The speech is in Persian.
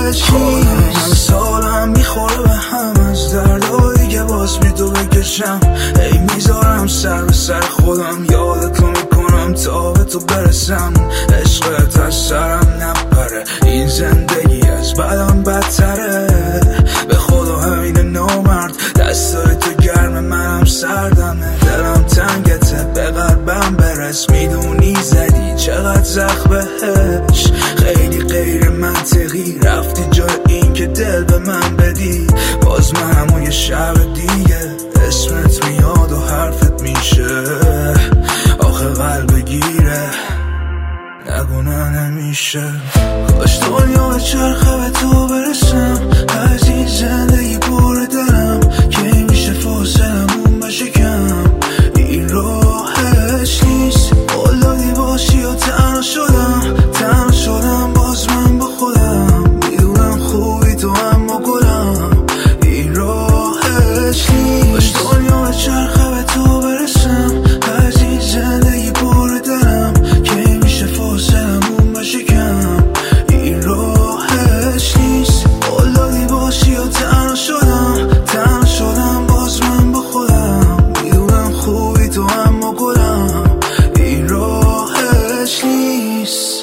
همه سالم میخوره به هم از دردایی که باز بی تو بکشم. ای میذارم سر به سر خودم، یادتو میکنم تا به تو برسم. عشقت از سرم نپره، این زندگی از بدم بدتره. به خدا همین نامرد، دستای تو گرم منم سردمه. دلم تنگته به قلبم برس، میدونی زدی چقدر زخم بهش. خیلی غیر منطقی رفتی جای این که دل به من بدی. باز منم و یه شب دیگه اسمت میاد و حرفت میشه. آخه قلب گیره نگونه نمیشه. کاش دنیا به چرخه به تو برسم، از این زندگی پر دلم که میشه فاصلمون بشه کم. این راهش نیست، قلدی باشی و تنها شدم باز من با خودم. میدونم خوبی تو اما گلم، این راهش نیست. کاش دنیا به چرخه به تو برسم، از این زندگی پر دلم که میشه فاصلمون بشه کم. این راهش نیست، قلدی باشی و تنها شدم باز من با خودم. میدونم خوبی تو اما گلم، این راهش نیست.